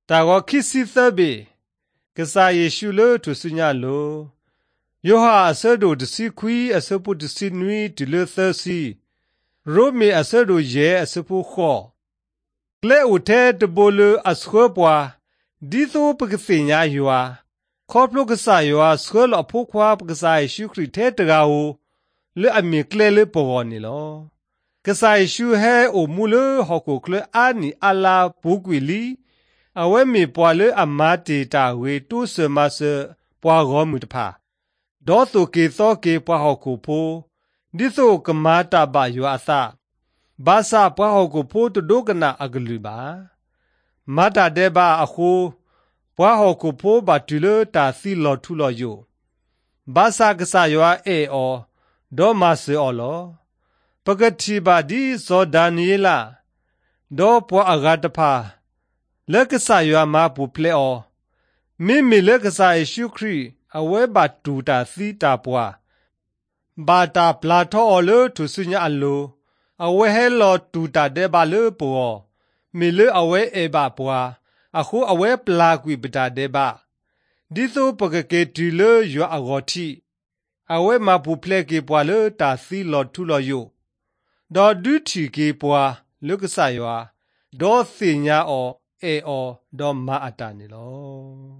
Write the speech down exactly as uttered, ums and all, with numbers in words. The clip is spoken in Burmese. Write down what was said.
ตากอคิสิเตเบกษาเยชูเลทุสุญาโลโยหาอเสโดดสิคุยอเสปุดสินุยดิเลเตซีโรเมอเสโดเยอเสปุขอเกลอุเทตโบเลอสควปัวดิโตปกสิญญายัวขอพลกษายัวสควลอภุควาปกษาเยชูคริเทตกาโอเลอเมเกลเลปวอนิโลกษาเยชูเฮโอมูเลฮอกโคเคลอานิอาลาปุกวิลีအဝဲမီပွာလေအမတေတာဝေတုစမစပွာရောမှုတဖာဒေါ်တုကေသောကေပွာဟောကိုဖိုဒီဆိုကမာတာဘယောအသဘာသာပွာဟောကိုဖိုတဒုကနာအဂလူပါမတာတဲ့ဘာအခုပွာဟောကိုဖိုဘာတူလတာစီလော်ထူလော်ယိုဘာသာကဆာယောအေအောဒေါ်မဆေအော်လောပကတိဘာဒီဇောဒာနီလာဒေါ်ပွာအဂတ်တဖာလက်ကဆာယွာမာပူပလေအောမိမိလက်ကဆာယေရှုခရစ်အဝဲဘတ်တူတာစီတာပွာဘာတာပလာထောအလထုဆုညာအလိုအဝဲဟဲလောတူတာတဲ့ဘာလေပေါ်မိလေအဝဲအေဘာပွာအခုအဝဲပလာကွီပတာတဲ့ဘာဒီသို့ပကကေတူလေယွာအဂေါတိအဝဲမာပူပလေကေပွာလေတာစီလောထူလောယိုဒေါ်ဒူတီကေပွာလက်ကဆာယွာဒေါ်စင်ညာအောเอออดอมมาอัตานิโล